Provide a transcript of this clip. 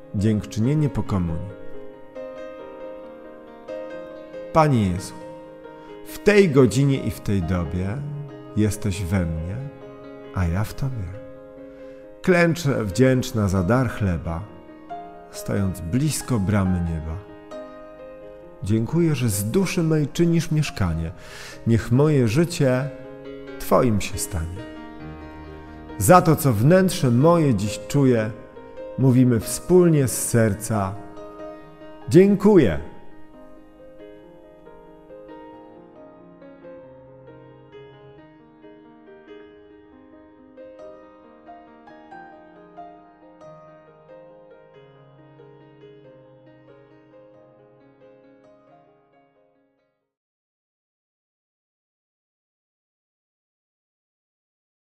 Dziękczynienie po komunii. Panie Jezu, w tej godzinie i w tej dobie jesteś we mnie, a ja w Tobie. Klęczę wdzięczna za dar chleba, stojąc blisko bramy nieba. Dziękuję, że z duszy mej czynisz mieszkanie. Niech moje życie Twoim się stanie. Za to, co wnętrze moje dziś czuje, mówimy wspólnie z serca: dziękuję.